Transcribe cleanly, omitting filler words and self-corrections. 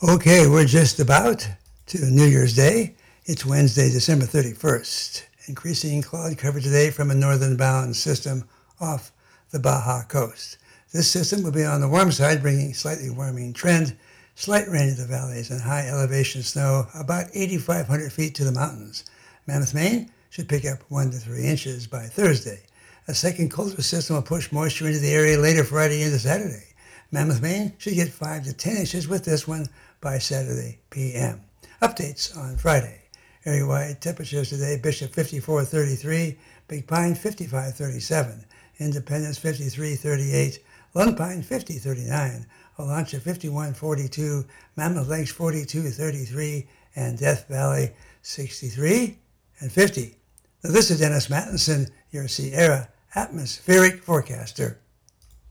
Okay, we're just about to New Year's Day. It's Wednesday, December 31st. Increasing cloud cover today from a northern bound system off the Baja coast. This system will be on the warm side, bringing slightly warming trend, slight rain in the valleys, and high elevation snow about 8,500 feet to the mountains. Mammoth, Maine should pick up 1 to 3 inches by Thursday. A second colder system will push moisture into the area later Friday into Saturday. Mammoth, Maine should get 5 to 10 inches with this one by Saturday p.m. Updates on Friday. Area-wide temperatures today: Bishop 54.33, Big Pine 55.37, Independence 53.38, Lone Pine 50.39, Olancha 51.42, Mammoth Lakes 42.33, and Death Valley 63 and 50. Now, this is Dennis Mattinson, your Sierra atmospheric forecaster.